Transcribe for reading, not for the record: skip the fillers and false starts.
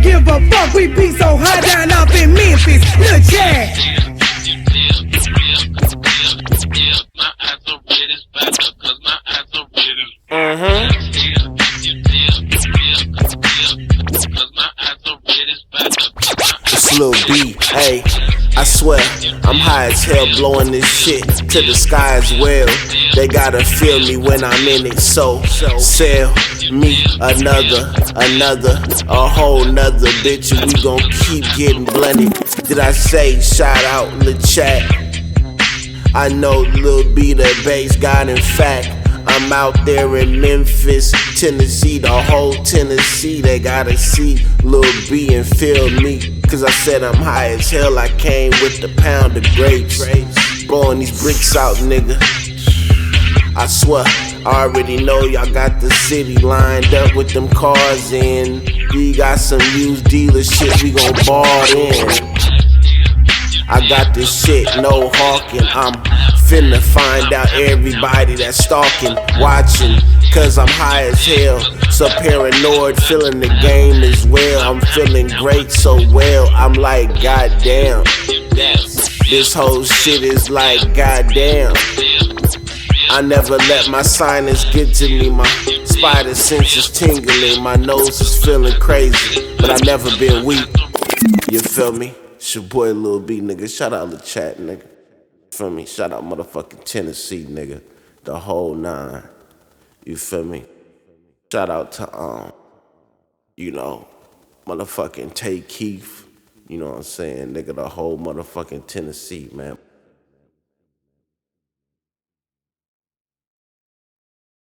don't give a fuck. We be so high down up in Memphis. Lil Chad. My eyes are red as fire, cause my eyes are red as It's Lil B, hey, I swear, I'm high as hell blowing this shit to the sky as well. They gotta feel me when I'm in it, so sell me another, a whole nother bitch, and we gon' keep getting blended. Did I say shout out Lil Chat? I know Lil B the bass god, in fact. I'm out there in Memphis, Tennessee, the whole Tennessee. They gotta see Lil B and feel me. Cause I said I'm high as hell, I came with the pound of grapes. Blowing these bricks out, nigga. I swear, I already know y'all got the city lined up with them cars in. We got some used dealer shit, we gon' ball in. I got this shit, no hawking. I'm finna find out everybody that's stalking, watching, cause I'm high as hell. So paranoid, feeling the game as well. I'm feeling great so well, I'm like, goddamn. This whole shit is like, goddamn. I never let my sinus get to me. My spider sense is tingling. My nose is feeling crazy, but I never been weak. You feel me? It's your boy Lil B, nigga. Shout out Lil Chat, nigga. Feel me? Shout out motherfucking Tennessee, nigga. The whole nine. You feel me? Shout out to, you know, motherfucking Tay Keith. You know what I'm saying? Nigga, the whole motherfucking Tennessee, man.